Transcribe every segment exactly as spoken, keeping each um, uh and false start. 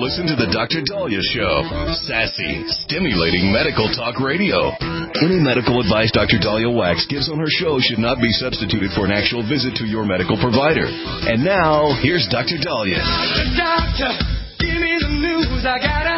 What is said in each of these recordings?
listen to the Doctor Dahlia Show. Sassy, stimulating medical talk radio. Any medical advice Doctor Dahlia Wax gives on her show should not be substituted for an actual visit to your medical provider. And now, here's Doctor Dahlia. Doctor, give me the news. I gotta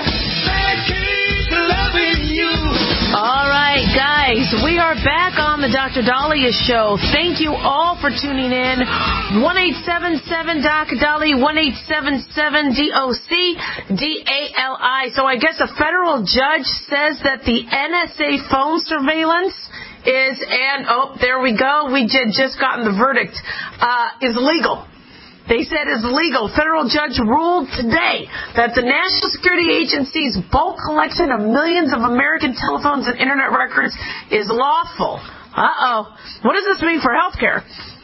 keep loving you. All right, guys, we are back on the Doctor Dahlia Show. Thank you all for tuning in. one eight seven seven D O C Dahlia, one eight seven seven D O C D A L I. So I guess a federal judge says that the N S A phone surveillance is, and, oh, there we go, we did just gotten the verdict, uh, is legal. They said it's legal. Federal judge ruled today that the National Security Agency's bulk collection of millions of American telephones and internet records is lawful. Uh-oh. What does this mean for health care?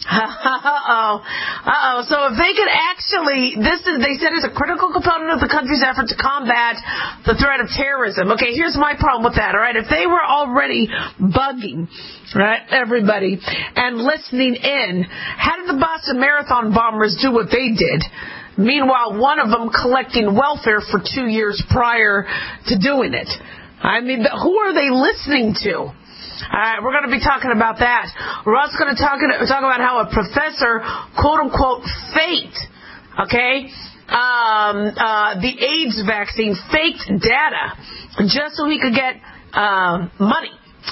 Uh-oh. Uh-oh. So if they could actually, this is, they said, is a critical component of the country's effort to combat the threat of terrorism. Okay, here's my problem with that, all right? If they were already bugging, right, everybody, and listening in, how did the Boston Marathon bombers do what they did? Meanwhile, one of them collecting welfare for two years prior to doing it. I mean, who are they listening to? All right, we're going to be talking about that. We're also going to talk, talk about how a professor, quote-unquote, faked, okay, um, uh, the AIDS vaccine, faked data just so he could get uh, money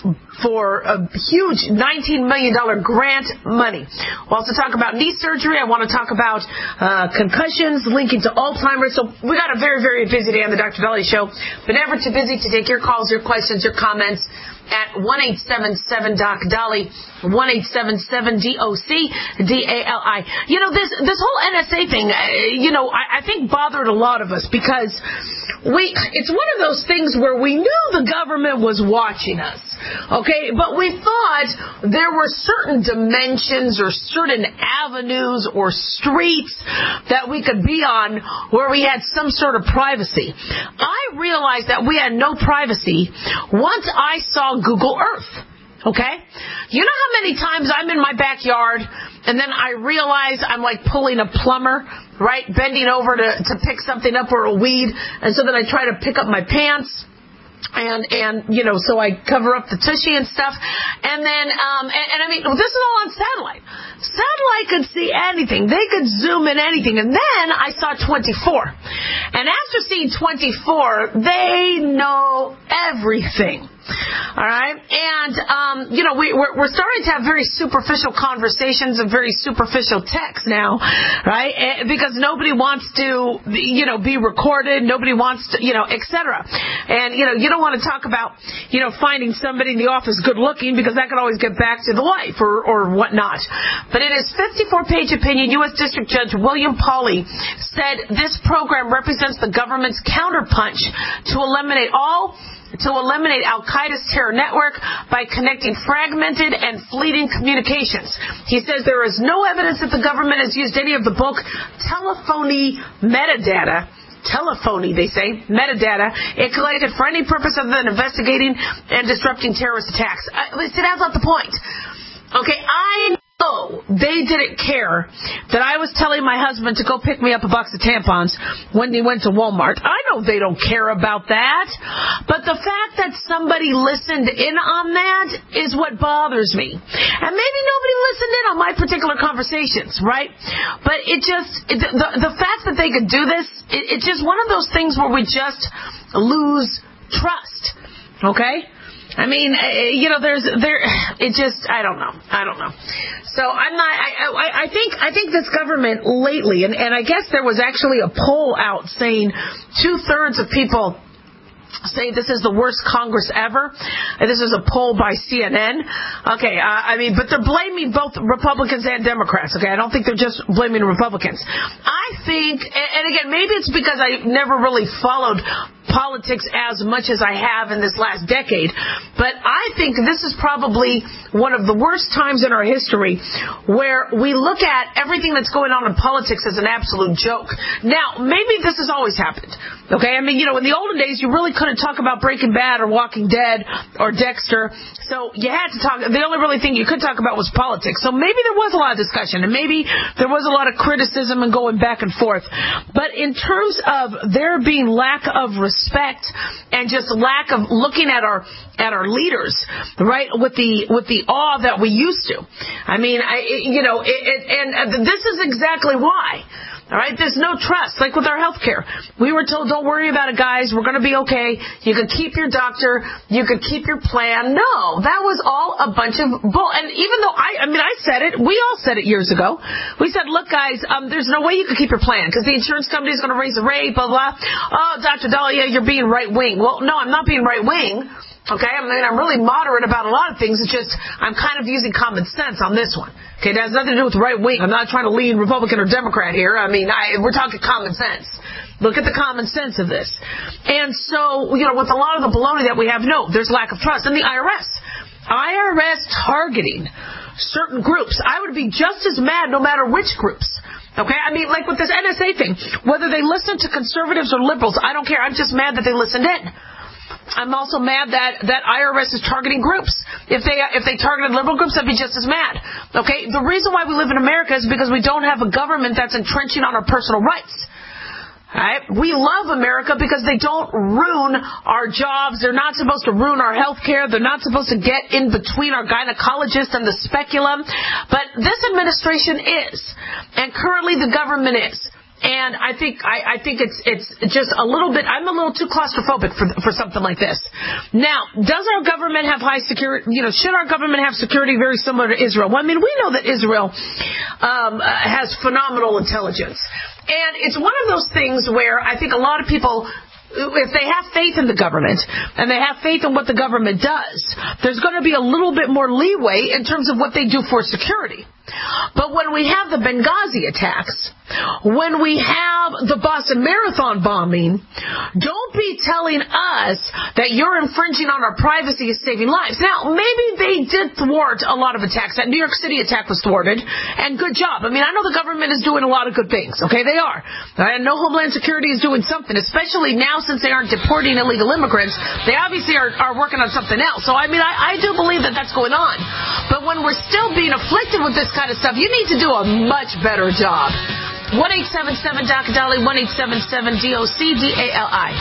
for a huge nineteen million dollars grant money. We'll also talk about knee surgery. I want to talk about uh, concussions linking to Alzheimer's. So we got a very, very busy day on the Doctor Dahlia Show, but never too busy to take your calls, your questions, your comments at one eight seven seven D O C Dahlia, one eight seven seven D O C D A L I. You know, this this whole N S A thing, uh, you know, I, I think bothered a lot of us because we it's one of those things where we knew the government was watching us, okay? But we thought there were certain dimensions or certain avenues or streets that we could be on where we had some sort of privacy. I realized that we had no privacy once I saw Google Earth. Okay? You know how many times I'm in my backyard and then I realize I'm like pulling a plumber, right? Bending over to, to pick something up or a weed. And so then I try to pick up my pants. And, and, you know, so I cover up the tushy and stuff. And then, um, and, and I mean, this is all on satellite. Satellite could see anything. They could zoom in anything. And then I saw twenty-four. And after seeing twenty-four, they know everything. All right? And, um, you know, we, we're, we're starting to have very superficial conversations and very superficial texts now, right? Because nobody wants to, you know, be recorded. Nobody wants to, you know, et cetera. And, you know, you don't want to talk about, you know, finding somebody in the office good looking because that could always get back to the wife or, or whatnot. But in his fifty-four page opinion, U S District Judge William Pauley said this program represents the government's counterpunch to eliminate all to eliminate Al-Qaeda's terror network by connecting fragmented and fleeting communications. He says there is no evidence that the government has used any of the bulk telephony metadata telephony, they say, metadata, it collected for any purpose other than investigating and disrupting terrorist attacks. Uh, see, that's not the point. Okay, I know they didn't care that I was telling my husband to go pick me up a box of tampons when he went to Walmart. I know they don't care about that. But the fact that somebody listened in on that is what bothers me. And maybe nobody listened in on my particular conversations, right? But it just, it, the, the fact that they could do this, it, it's just one of those things where we just lose trust, okay? I mean, you know, there's there. It just, I don't know, I don't know. So I'm not. I, I, I think I think this government lately, and, and I guess there was actually a poll out saying two thirds of people say this is the worst Congress ever. And this is a poll by C N N. Okay, uh, I mean, but they're blaming both Republicans and Democrats. Okay, I don't think they're just blaming Republicans. I think, and again, maybe it's because I never really followed politics as much as I have in this last decade, but I think this is probably one of the worst times in our history where we look at everything that's going on in politics as an absolute joke. Now, maybe this has always happened. Okay, I mean, you know, in the olden days, you really couldn't talk about Breaking Bad or Walking Dead or Dexter. So you had to talk. The only really thing you could talk about was politics. So maybe there was a lot of discussion, and maybe there was a lot of criticism and going back and forth. But in terms of there being lack of respect and just lack of looking at our at our leaders, right, with the with the awe that we used to. I mean, I you know, it, it, and this is exactly why. All right, there's no trust, like with our health care. We were told, don't worry about it, guys. We're going to be okay. You can keep your doctor. You can keep your plan. No, that was all a bunch of bull. And even though I, I mean, I said it. We all said it years ago. We said, look, guys, um, there's no way you can keep your plan because the insurance company is going to raise the rate, blah, blah. Oh, Doctor Dahlia, you're being right wing. Well, no, I'm not being right wing. Okay, I mean, I'm really moderate about a lot of things. It's just I'm kind of using common sense on this one. Okay, that has nothing to do with right wing. I'm not trying to lean Republican or Democrat here. I mean, I, we're talking common sense. Look at the common sense of this. And so, you know, with a lot of the baloney that we have, no, there's lack of trust. And the I R S. I R S targeting certain groups. I would be just as mad no matter which groups. Okay, I mean, like with this N S A thing, whether they listen to conservatives or liberals, I don't care. I'm just mad that they listened in. I'm also mad that, that I R S is targeting groups. If they if they targeted liberal groups, I'd be just as mad. Okay? The reason why we live in America is because we don't have a government that's entrenching on our personal rights. Right? We love America because they don't ruin our jobs. They're not supposed to ruin our health care. They're not supposed to get in between our gynecologist and the speculum. But this administration is. And currently the government is. And I think I, I think it's it's just a little bit. I'm a little too claustrophobic for for something like this. Now, does our government have high security? You know, should our government have security very similar to Israel? Well, I mean, we know that Israel um, has phenomenal intelligence, and it's one of those things where I think a lot of people, if they have faith in the government and they have faith in what the government does, there's going to be a little bit more leeway in terms of what they do for security. But when we have the Benghazi attacks, when we have the Boston Marathon bombing, don't be telling us that you're infringing on our privacy is saving lives. Now, maybe they did thwart a lot of attacks. That New York City attack was thwarted, and good job. I mean, I know the government is doing a lot of good things. Okay, they are. I know Homeland Security is doing something, especially now since they aren't deporting illegal immigrants. They obviously are, are working on something else. So, I mean, I, I do believe that that's going on. But when we're still being afflicted with this kind of stuff, you need to do a much better job. one eight seven seven D O C D A L I, one eight seven seven D O C D A L I.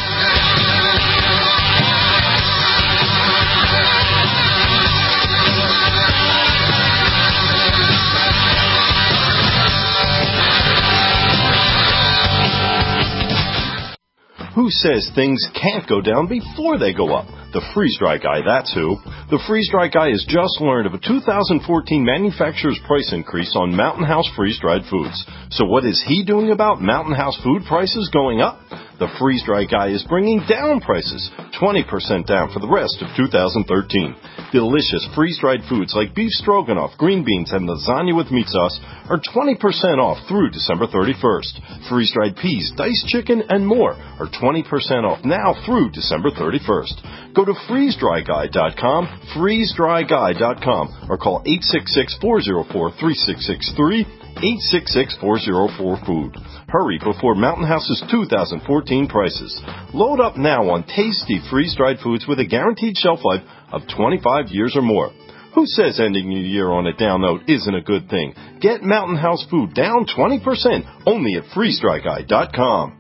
Who says things can't go down before they go up? The freeze-dry guy, that's who. The freeze-dry guy has just learned of a two thousand fourteen manufacturer's price increase on Mountain House freeze-dried foods. So what is he doing about Mountain House food prices going up? The freeze-dry guy is bringing down prices, twenty percent down for the rest of two thousand thirteen. Delicious freeze-dried foods like beef stroganoff, green beans, and lasagna with meat sauce are twenty percent off through December thirty-first. Freeze-dried peas, diced chicken, and more are twenty percent off now through December thirty-first. Go to freeze dry guy dot com, freeze dry guy dot com, or call eight six six, four zero four, three six six three, eight six six, four zero four, food. Hurry before Mountain House's two thousand fourteen prices. Load up now on tasty freeze-dried foods with a guaranteed shelf life of twenty-five years or more. Who says ending your year on a down note isn't a good thing? Get Mountain House food down twenty percent only at freeze dry guy dot com.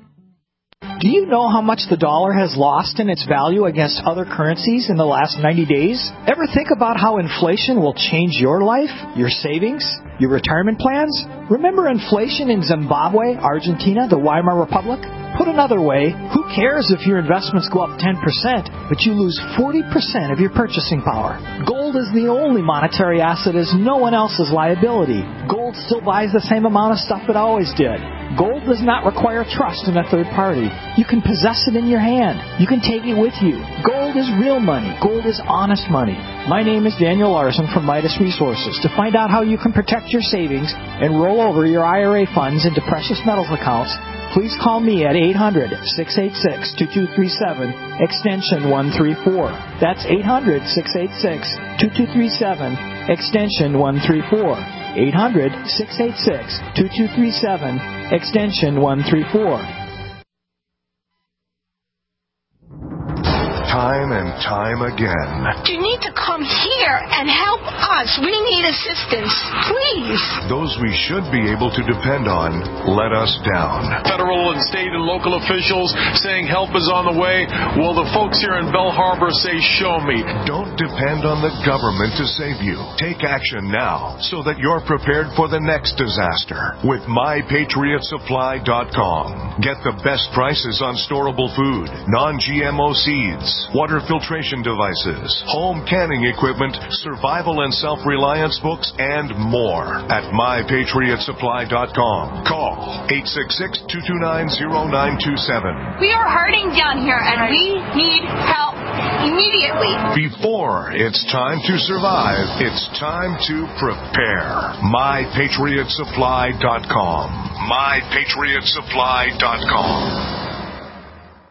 Do you know how much the dollar has lost in its value against other currencies in the last ninety days? Ever think about how inflation will change your life, your savings, your retirement plans? Remember inflation in Zimbabwe, Argentina, the Weimar Republic? Put another way, who cares if your investments go up ten percent, but you lose forty percent of your purchasing power? Gold is the only monetary asset as no one else's liability. Gold still buys the same amount of stuff it always did. Gold does not require trust in a third party. You can possess it in your hand. You can take it with you. Gold is real money. Gold is honest money. My name is Daniel Larson from Midas Resources. To find out how you can protect your savings and roll over your I R A funds into precious metals accounts, please call me at eight hundred, six eight six, two two three seven, extension one three four. That's eight hundred, six eight six, two two three seven, extension one three four. eight hundred, six eight six, two two three seven, extension one three four. time and time again. You need to come here and help us. We need assistance, please. Those we should be able to depend on let us down. Federal and state and local officials saying help is on the way. Well, the folks here in Belle Harbor say, show me. Don't depend on the government to save you. Take action now so that you're prepared for the next disaster with my patriot supply dot com. Get the best prices on storable food, non-G M O seeds, water filtration devices, home canning equipment, survival and self-reliance books, and more at my patriot supply dot com. Call eight six six, two two nine, zero nine two seven. We are hurting down here, and we need help immediately. Before it's time to survive, it's time to prepare. my patriot supply dot com. my patriot supply dot com.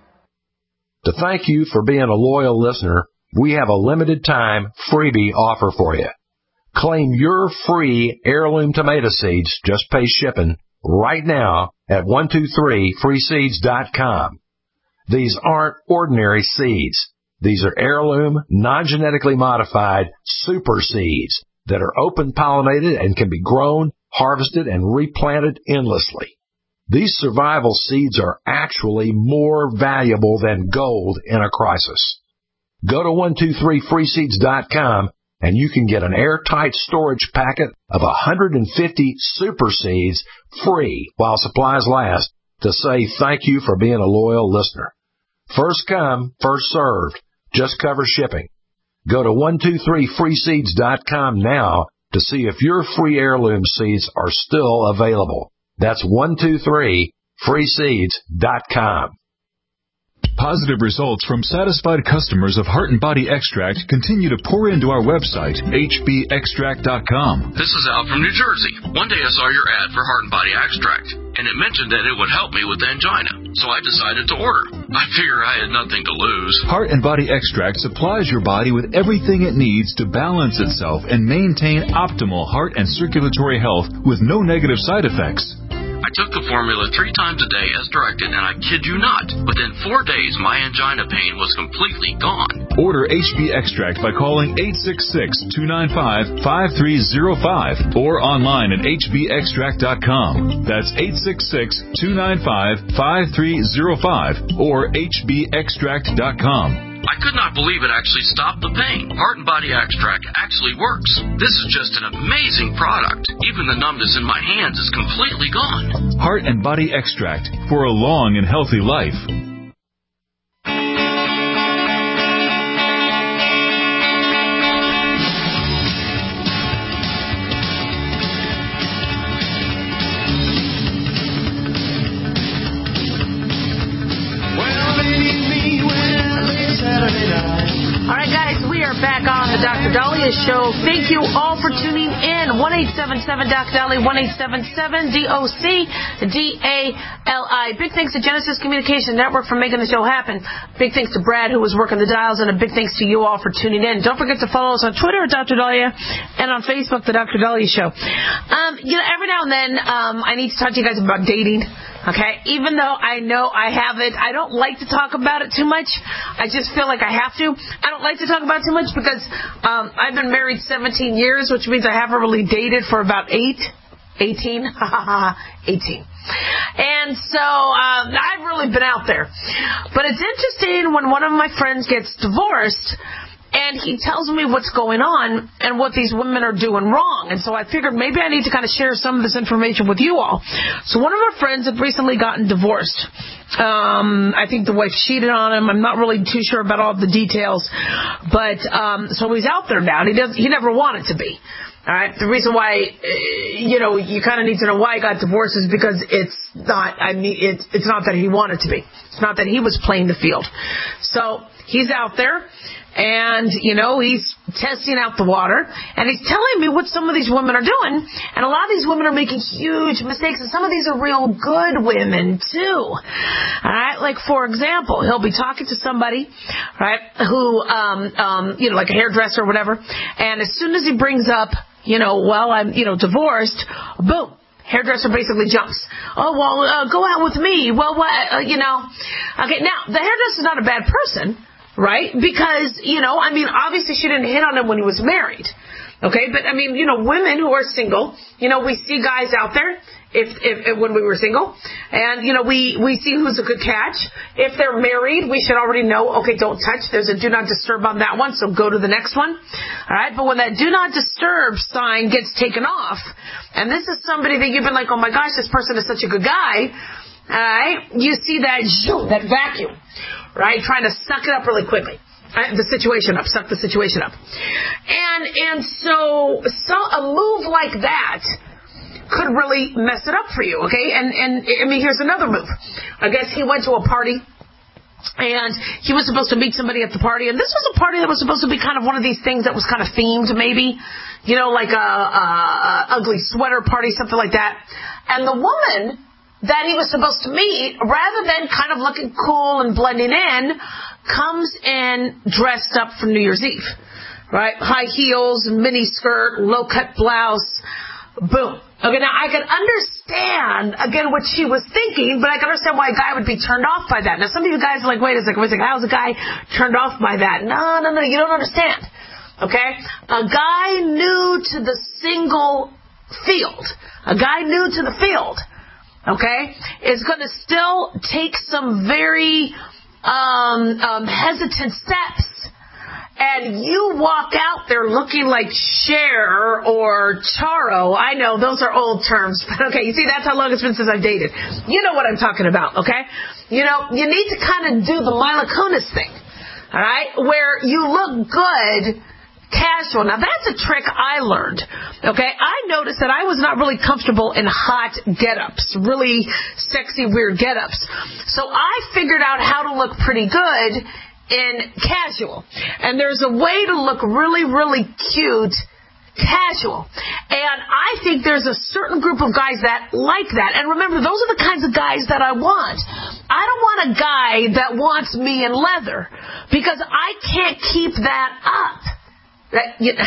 To thank you for being a loyal listener, we have a limited time freebie offer for you. Claim your free heirloom tomato seeds, just pay shipping, right now at one two three free seeds dot com. These aren't ordinary seeds. These are heirloom, non-genetically modified super seeds that are open-pollinated and can be grown, harvested, and replanted endlessly. These survival seeds are actually more valuable than gold in a crisis. Go to one two three free seeds dot com and you can get an airtight storage packet of one hundred fifty super seeds free while supplies last to say thank you for being a loyal listener. First come, first served. Just cover shipping. Go to one two three free seeds dot com now to see if your free heirloom seeds are still available. That's one two three free seeds dot com. Positive results from satisfied customers of Heart and Body Extract continue to pour into our website, H B extract dot com. This is Al from New Jersey. One day I saw your ad for Heart and Body Extract, and it mentioned that it would help me with angina, so I decided to order. I figure I had nothing to lose. Heart and Body Extract supplies your body with everything it needs to balance itself and maintain optimal heart and circulatory health with no negative side effects. I took the formula three times a day as directed, and I kid you not, within four days my angina pain was completely gone. Order H B Extract by calling eight six six, two nine five, five three zero five or online at H B extract dot com. That's eight six six, two nine five, five three zero five or H B extract dot com. I could not believe it actually stopped the pain. Heart and Body Extract actually works. This is just an amazing product. Even the numbness in my hands is completely gone. Heart and Body Extract for a long and healthy life. All right, guys, we are back on the Doctor Daliah Show. Thank you all for tuning in. one eight seven seven Doc Dali, one eight seven seven D O C D A L I. Big thanks to Genesis Communication Network for making the show happen. Big thanks to Brad, who was working the dials, and a big thanks to you all for tuning in. Don't forget to follow us on Twitter at Doctor Daliah and on Facebook, The Doctor Daliah Show. Um, you know, every now and then um, I need to talk to you guys about dating. Okay, even though I know I have it, I don't like to talk about it too much. I just feel like I have to. I don't like to talk about it too much because um, I've been married seventeen years, which means I haven't really dated for about eight, eighteen, eighteen. And so um, I've really been out there. But it's interesting when one of my friends gets divorced, and he tells me what's going on and what these women are doing wrong. And so I figured maybe I need to kind of share some of this information with you all. So one of our friends had recently gotten divorced. Um, I think the wife cheated on him. I'm not really too sure about all the details. But um, so he's out there now, and he, does, he never wanted to be. All right. The reason why, you know, you kind of need to know why he got divorced is because it's not, I mean, it's, it's not that he wanted to be. It's not that he was playing the field. So he's out there. And, you know, he's testing out the water, and he's telling me what some of these women are doing. And a lot of these women are making huge mistakes, and some of these are real good women, too. All right? Like, for example, he'll be talking to somebody, right, who, um, um, you know, like a hairdresser or whatever, and as soon as he brings up, you know, well, I'm, you know, divorced, boom. Hairdresser basically jumps. Oh, well, uh, go out with me. Well, what, uh, you know. Okay, now, the hairdresser's not a bad person. right? Because, you know, I mean, obviously she didn't hit on him when he was married. Okay, but I mean, you know, women who are single, you know, we see guys out there if, if, if when we were single, and you know, we we see who's a good catch. If they're married, we should already know. Okay, don't touch. There's a do not disturb on that one, so go to the next one. All right, but when that do not disturb sign gets taken off, and this is somebody that you've been like, oh my gosh, this person is such a good guy. All right, you see that that vacuum, right, trying to suck it up really quickly. The situation up, suck the situation up. And and so, so a move like that could really mess it up for you, okay? And, and I mean, here's another move. I guess he went to a party, and he was supposed to meet somebody at the party, and this was a party that was supposed to be kind of one of these things that was kind of themed, maybe, you know, like a, a, a ugly sweater party, something like that. And the woman that he was supposed to meet, rather than kind of looking cool and blending in, comes in dressed up for New Year's Eve, right? High heels, mini skirt, low cut blouse, boom. Okay, now I can understand, again, what she was thinking, but I can understand why a guy would be turned off by that. Now, some of you guys are like, wait a second, wait a second, how's a guy turned off by that? No, no, no, you don't understand. Okay? A guy new to the single field, a guy new to the field, okay, is going to still take some very um, um, hesitant steps. And you walk out there looking like Cher or Charo. I know, those are old terms. But okay, you see, that's how long it's been since I've dated. You know what I'm talking about, okay? You know, you need to kind of do the Mila Kunis thing, all right? Where you look good, casual. Now, that's a trick I learned, okay? I noticed that I was not really comfortable in hot get-ups, really sexy, weird get-ups. So I figured out how to look pretty good in casual. And there's a way to look really, really cute casual. And I think there's a certain group of guys that like that. And remember, those are the kinds of guys that I want. I don't want a guy that wants me in leather, because I can't keep that up. That, you,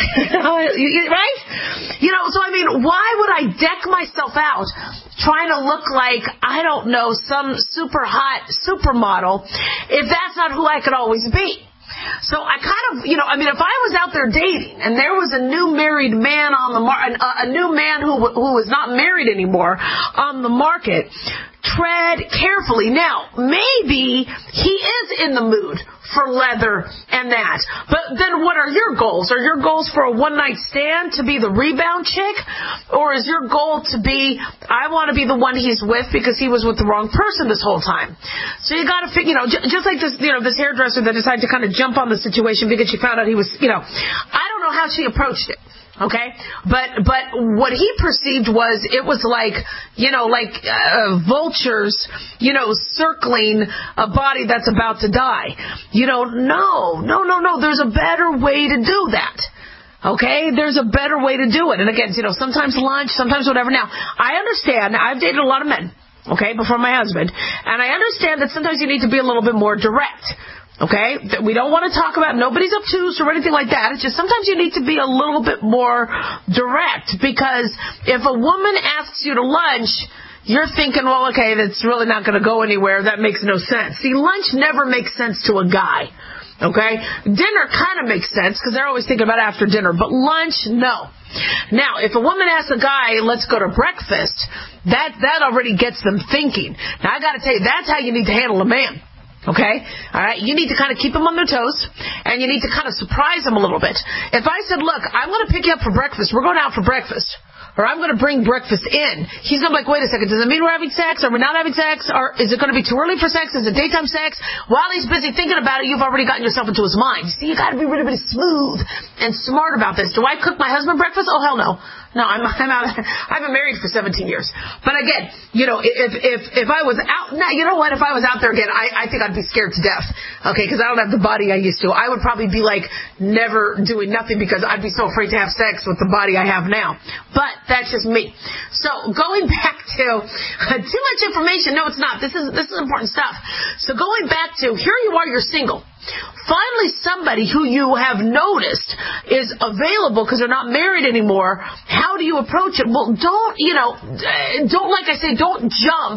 right? You know, so I mean, why would I deck myself out trying to look like, I don't know, some super hot supermodel if that's not who I could always be? So I kind of, you know, I mean, if I was out there dating and there was a new married man on the market, a new man who who is not married anymore on the market, tread carefully. Now, maybe he is in the mood for leather and that. But then what are your goals? Are your goals for a one-night stand to be the rebound chick? Or is your goal to be, I want to be the one he's with because he was with the wrong person this whole time? So you got to figure, you know, j- just like this, you know, this hairdresser that decided to kind of jump on the situation because she found out he was, you know, I don't know how she approached it. Okay, but but what he perceived was it was like, you know, like uh, vultures, you know, circling a body that's about to die. You know, no, no, no, no. There's a better way to do that. Okay, there's a better way to do it. And again, you know, sometimes lunch, sometimes whatever. Now, I understand. I've dated a lot of men, okay, before my husband, and I understand that sometimes you need to be a little bit more direct. Okay? We don't want to talk about nobody's obtuse or anything like that. It's just sometimes you need to be a little bit more direct, because if a woman asks you to lunch, you're thinking, well, okay, that's really not going to go anywhere. That makes no sense. See, lunch never makes sense to a guy. Okay? Dinner kind of makes sense because they're always thinking about after dinner, but lunch, no. Now, if a woman asks a guy, let's go to breakfast, that, that already gets them thinking. Now, I got to tell you, that's how you need to handle a man. Okay? All right? You need to kind of keep them on their toes, and you need to kind of surprise them a little bit. If I said, look, I'm going to pick you up for breakfast. We're going out for breakfast. Or I'm going to bring breakfast in. He's going to be like, wait a second, does it mean we're having sex? Are we not having sex? Or is it going to be too early for sex? Is it daytime sex? While he's busy thinking about it, you've already gotten yourself into his mind. See, you got to be really, really smooth and smart about this. Do I cook my husband breakfast? Oh, hell no. No, I'm, I'm out. I've been married for seventeen years. But again, you know, if if if I was out, now, you know what? If I was out there again, I, I think I'd be scared to death. Okay, because I don't have the body I used to. I would probably be like never doing nothing because I'd be so afraid to have sex with the body I have now. But that's just me. So going back to uh, too much information. No, it's not. This is this is important stuff. So going back to, here you are, you're single. Finally, somebody who you have noticed is available because they're not married anymore. How do you approach it? Well, don't, you know, don't, like I say, don't jump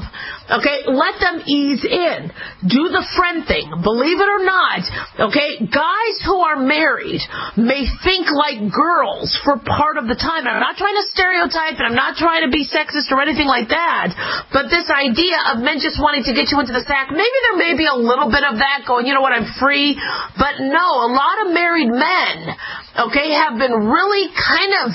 Okay, let them ease in. Do the friend thing. Believe it or not, okay, guys who are married may think like girls for part of the time. I'm not trying to stereotype, and I'm not trying to be sexist or anything like that, but this idea of men just wanting to get you into the sack, maybe there may be a little bit of that going, you know what, I'm free. But no, a lot of married men, okay, have been really kind of,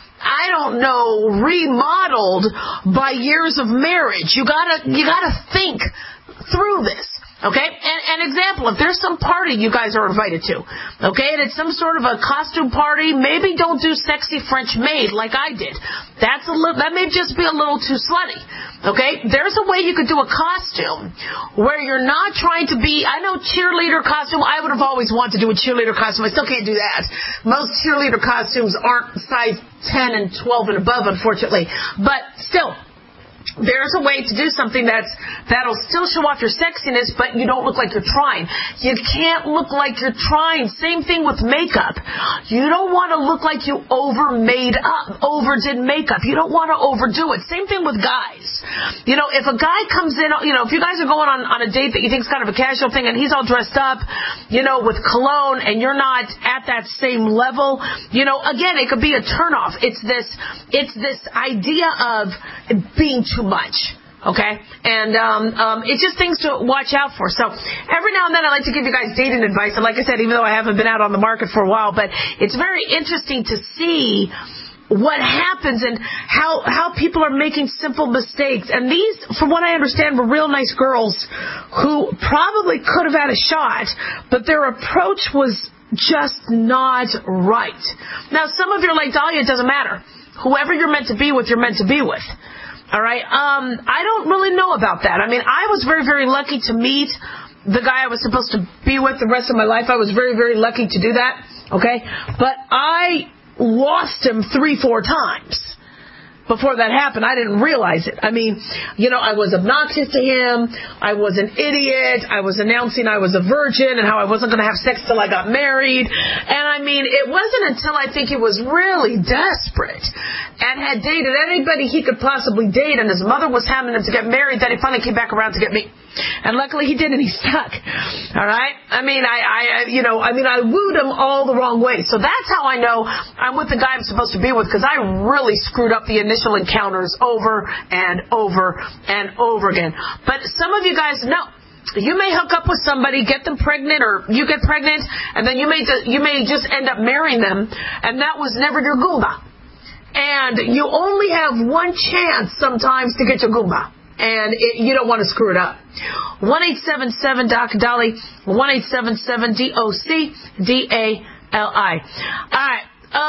I don't know, remodeled by years of marriage. You gotta, you gotta think through this. Okay, and an example, if there's some party you guys are invited to, okay, and it's some sort of a costume party, maybe don't do sexy French maid like I did. That's a little, that may just be a little too slutty. Okay, there's a way you could do a costume where you're not trying to be, I know cheerleader costume, I would have always wanted to do a cheerleader costume. I still can't do that. Most cheerleader costumes aren't size ten and twelve and above, unfortunately. But still, there's a way to do something that's, that'll still show off your sexiness, but you don't look like you're trying. You can't look like you're trying. Same thing with makeup. You don't want to look like you over-made up, overdid makeup. You don't want to overdo it. Same thing with guys. You know, if a guy comes in, you know, if you guys are going on, on a date that you think is kind of a casual thing and he's all dressed up, you know, with cologne and you're not at that same level, you know, again, it could be a turnoff. It's this, it's this idea of being too much. Okay? And um, um, it's just things to watch out for. So every now and then I like to give you guys dating advice. And like I said, even though I haven't been out on the market for a while, but it's very interesting to see what happens and how how people are making simple mistakes. And these, from what I understand, were real nice girls who probably could have had a shot, but their approach was just not right. Now, some of you are like, Dahlia, it doesn't matter. Whoever you're meant to be with, you're meant to be with. All right? Um, I don't really know about that. I mean, I was very, very lucky to meet the guy I was supposed to be with the rest of my life. I was very, very lucky to do that. Okay? But I lost him three, four times before that happened. I didn't realize it. I mean, you know, I was obnoxious to him. I was an idiot. I was announcing I was a virgin and how I wasn't going to have sex till I got married. And I mean, it wasn't until I think he was really desperate and had dated anybody he could possibly date, and his mother was having him to get married, that he finally came back around to get me. And luckily he did, and he stuck. All right? I mean, I, I, you know, I mean, I wooed him all the wrong way. So that's how I know I'm with the guy I'm supposed to be with, because I really screwed up the initial encounters over and over and over again. But some of you guys know. You may hook up with somebody, get them pregnant, or you get pregnant, and then you may you may just end up marrying them, and that was never your Goomba. And you only have one chance sometimes to get your Goomba. And it, you don't want to screw it up. one eight seven seven D O C Dolly, one eight seven seven D O C D A L I. All right.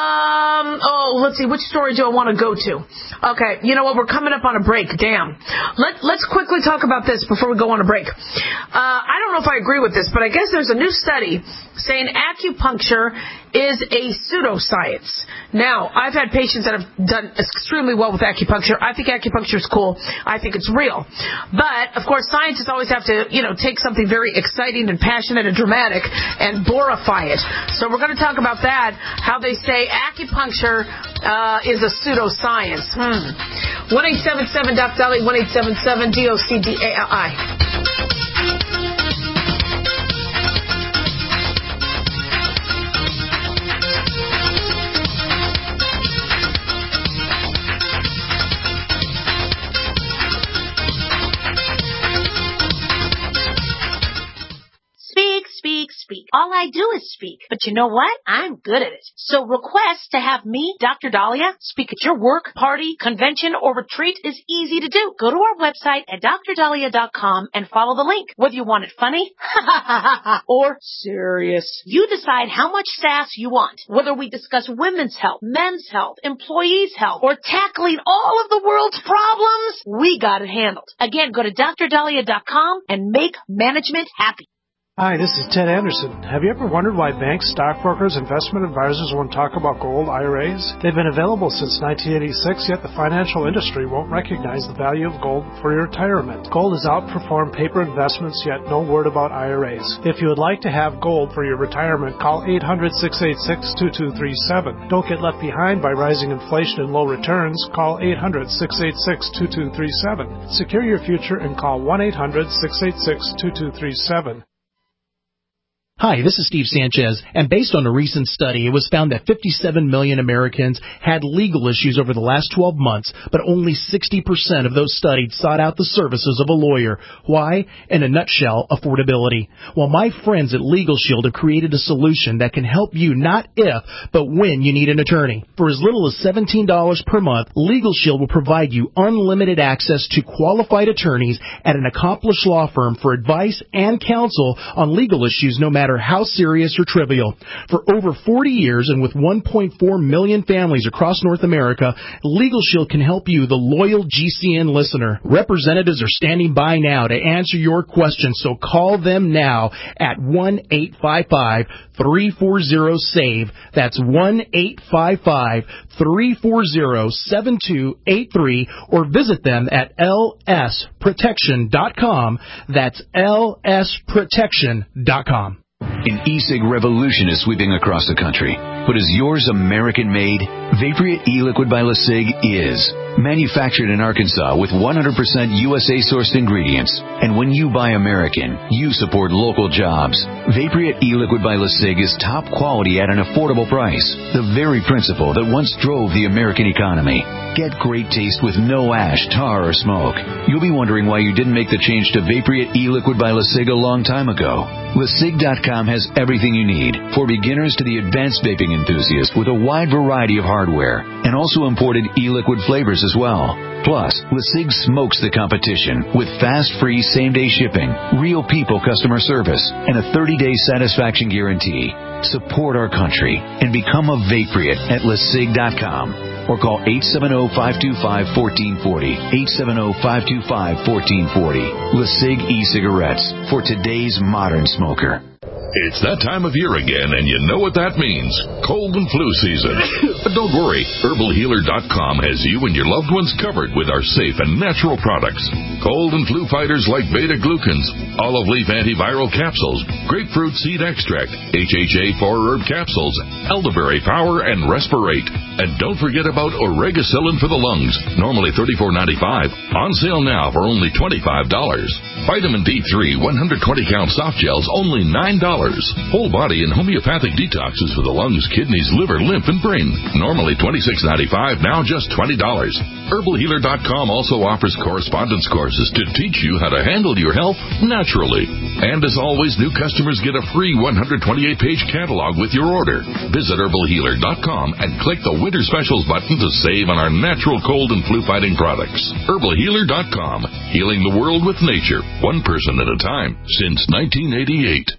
Um, oh, let's see. Which story do I want to go to? Okay. You know what? We're coming up on a break. Damn. Let, let's quickly talk about this before we go on a break. Uh, I don't know if I agree with this, but I guess there's a new study saying acupuncture is a pseudoscience. Now, I've had patients that have done extremely well with acupuncture. I think acupuncture is cool. I think it's real. But, of course, scientists always have to, you know, take something very exciting and passionate and dramatic and borify it. So we're going to talk about that, how they say acupuncture uh, is a pseudoscience. Hmm. one eight seven seven D O C Dolly, one eight seven seven D O C D A L I. Speak, speak. All I do is speak. But you know what? I'm good at it. So request to have me, Doctor Dahlia, speak at your work, party, convention, or retreat is easy to do. Go to our website at D R dahlia dot com and follow the link. Whether you want it funny or serious, you decide how much sass you want. Whether we discuss women's health, men's health, employees' health, or tackling all of the world's problems, we got it handled. Again, go to D R dahlia dot com and make management happy. Hi, this is Ted Anderson. Have you ever wondered why banks, stockbrokers, investment advisors won't talk about gold I R As? They've been available since nineteen eighty-six, yet the financial industry won't recognize the value of gold for your retirement. Gold has outperformed paper investments, yet no word about I R As. If you would like to have gold for your retirement, call eight hundred, six eight six, two two three seven. Don't get left behind by rising inflation and low returns. Call eight hundred, six eight six, two two three seven. Secure your future and call one eight hundred, six eight six, two two three seven. Hi, this is Steve Sanchez, and based on a recent study, it was found that fifty-seven million Americans had legal issues over the last twelve months, but only sixty percent of those studied sought out the services of a lawyer. Why? In a nutshell, affordability. Well, my friends at Legal Shield have created a solution that can help you not if, but when you need an attorney. For as little as seventeen dollars per month, Legal Shield will provide you unlimited access to qualified attorneys at an accomplished law firm for advice and counsel on legal issues no matter how serious or trivial. For over forty years and with one point four million families across North America, Legal Shield can help you, the loyal G C N listener. Representatives are standing by now to answer your questions, so call them now at one eight five five, three four zero, S A V E. That's one eight five five, three four zero, seven two eight three, or visit them at L S protection dot com. That's L S protection dot com. An e-cig revolution is sweeping across the country. But is yours American-made? Vaporeate e-liquid by LeSig is. Manufactured in Arkansas with one hundred percent U S A-sourced ingredients. And when you buy American, you support local jobs. Vaporeate e-liquid by LeSig is top quality at an affordable price. The very principle that once drove the American economy. Get great taste with no ash, tar, or smoke. You'll be wondering why you didn't make the change to Vaporeate e-liquid by LeSig a long time ago. LeSig dot com has everything you need, for beginners to the advanced vaping enthusiast, with a wide variety of hardware, and also imported e-liquid flavors as well. Plus, LeSig smokes the competition with fast, free, same-day shipping, real people customer service, and a thirty-day satisfaction guarantee. Support our country and become a Vaporeate at LeSig dot com. Or call eight seven zero, five two five, one four four zero, eight seven zero, five two five, one four four zero. LeSig e-cigarettes for today's modern smoker. It's that time of year again, and you know what that means. Cold and flu season. But don't worry. Herbal Healer dot com has you and your loved ones covered with our safe and natural products. Cold and flu fighters like beta-glucans, olive leaf antiviral capsules, grapefruit seed extract, H H A four herb capsules, elderberry power, and Respirate. And don't forget about Oregacillin for the lungs, normally thirty-four ninety-five, on sale now for only twenty-five dollars. Vitamin D three one hundred twenty count soft gels, only nine dollars. Whole body and homeopathic detoxes for the lungs, kidneys, liver, lymph, and brain, normally twenty-six ninety-five, now just twenty dollars. Herbal Healer dot com also offers correspondence courses to teach you how to handle your health naturally. And as always, new customers get a free one hundred twenty-eight page catalog with your order. Visit Herbal Healer dot com and click the Winter Specials button to save on our natural cold and flu fighting products. Herbal Healer dot com, healing the world with nature, one person at a time, since nineteen eighty-eight.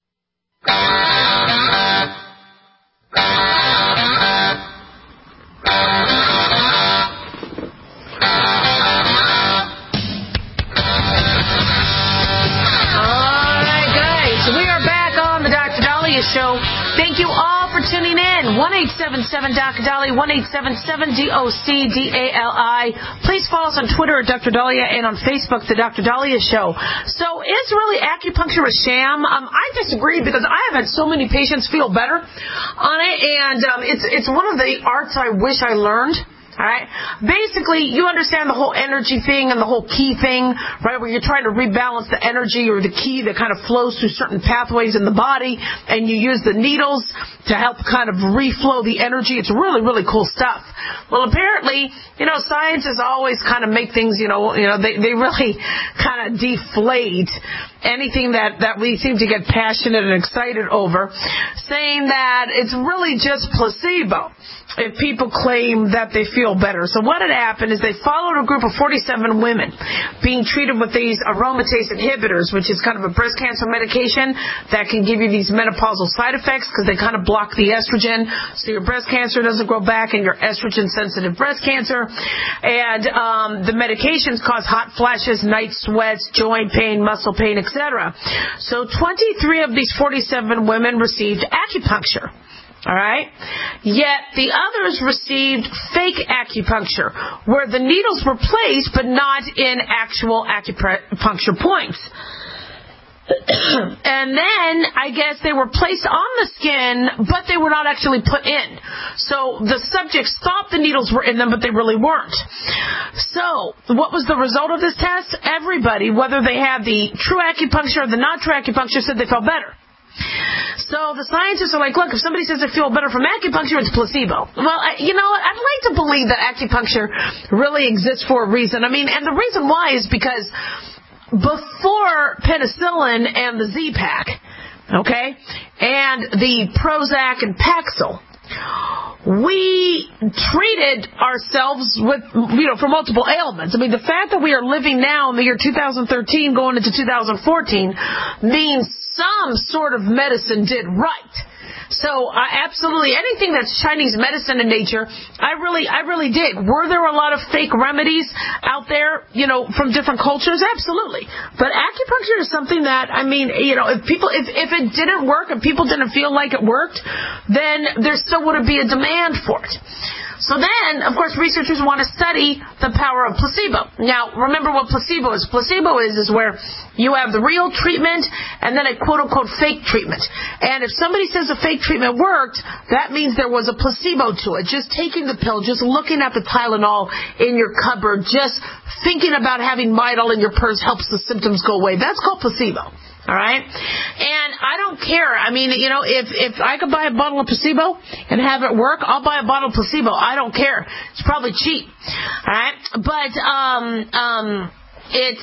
Show. Thank you all for tuning in. one eight seven seven D O C Dali, one eight seven seven D O C D A L I. Please follow us on Twitter at Doctor Dahlia and on Facebook, The Doctor Dahlia Show. So is really acupuncture a sham? Um, I disagree because I have had so many patients feel better on it, and um, it's it's one of the arts I wish I learned. All right. Basically, you understand the whole energy thing and the whole key thing, right, where you're trying to rebalance the energy or the key that kind of flows through certain pathways in the body, and you use the needles to help kind of reflow the energy. It's really, really cool stuff. Well, apparently, you know, science is always kind of make things, you know, you know, they, they really kind of deflate anything that, that we seem to get passionate and excited over, saying that it's really just placebo if people claim that they feel feel better. So what had happened is they followed a group of forty-seven women being treated with these aromatase inhibitors, which is kind of a breast cancer medication that can give you these menopausal side effects because they kind of block the estrogen, so your breast cancer doesn't grow back and your estrogen-sensitive breast cancer. And um, the medications cause hot flashes, night sweats, joint pain, muscle pain, et cetera. So twenty-three of these forty-seven women received acupuncture. All right? Yet the others received fake acupuncture, where the needles were placed but not in actual acupuncture points. And then, I guess, they were placed on the skin, but they were not actually put in. So the subjects thought the needles were in them, but they really weren't. So, what was the result of this test? Everybody, whether they had the true acupuncture or the not true acupuncture, said they felt better. So the scientists are like, look, if somebody says they feel better from acupuncture, it's placebo. Well, I, you know, I'd like to believe that acupuncture really exists for a reason. I mean, and the reason why is because before penicillin and the Z-Pak, okay, and the Prozac and Paxil, we treated ourselves with, you know, for multiple ailments. I mean, the fact that we are living now in the year two thousand thirteen going into two thousand fourteen means some sort of medicine did right. So, I absolutely, anything that's Chinese medicine in nature, I really, I really dig. Were there a lot of fake remedies out there, you know, from different cultures? Absolutely. But acupuncture is something that, I mean, you know, if people, if, if it didn't work and people didn't feel like it worked, then there still wouldn't be a demand for it. So then, of course, researchers want to study the power of placebo. Now, remember what placebo is. Placebo is, is where you have the real treatment and then a quote-unquote fake treatment. And if somebody says a fake treatment worked, that means there was a placebo to it. Just taking the pill, just looking at the Tylenol in your cupboard, just thinking about having Midol in your purse helps the symptoms go away. That's called placebo. All right? And I don't care. I mean, you know, if, if I could buy a bottle of placebo and have it work, I'll buy a bottle of placebo. I don't care. It's probably cheap. All right? But, um, um, it's,